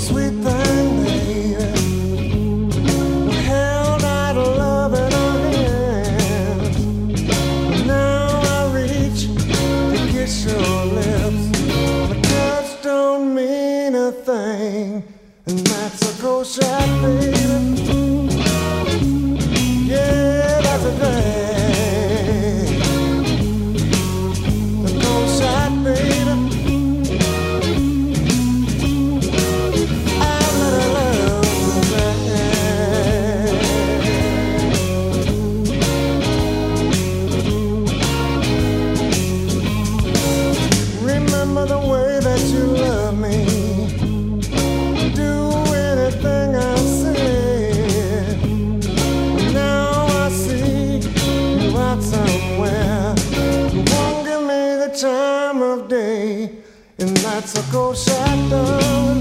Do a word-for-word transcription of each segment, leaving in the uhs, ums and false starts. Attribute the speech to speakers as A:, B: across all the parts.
A: sweet thing, baby. We held out love in our hands. Now I reach to kiss your lips. My touch don't mean a thing, and that's a cold shot, baby. Yeah, that's a thing. A cold shot, baby. The way that you love me, do anything I say. Now I see you out somewhere. You won't give me the time of day, and that's a cold shot, darling.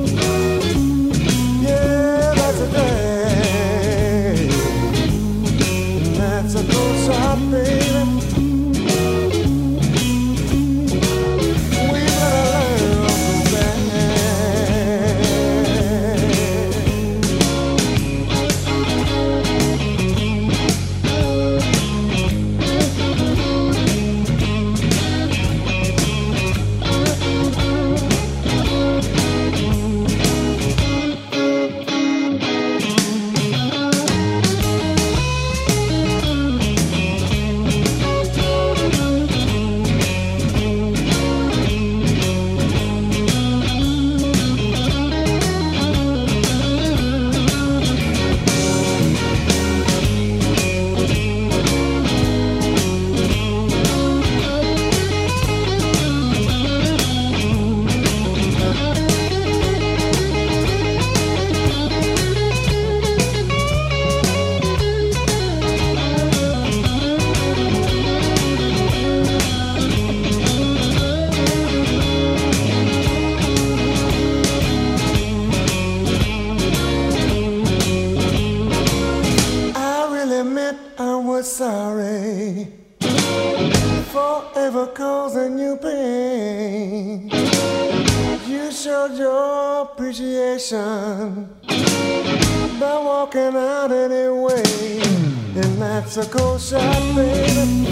A: Yeah, that's a day, and that's a cold shot, baby. Sorry for ever causing you pain. You showed your appreciation by walking out anyway, and that's a cold shot, baby.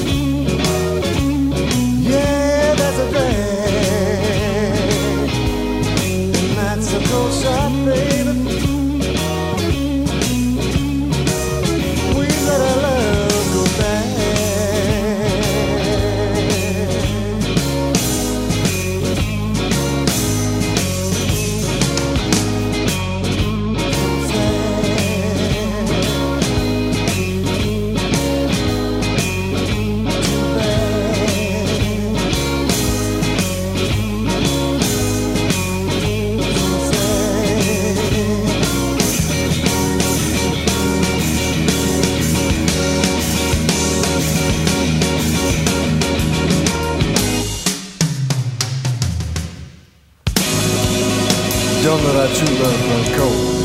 A: Yeah, that's a thing, and that's a cold shot, baby. We let our love go back. Don't let our true love run cold.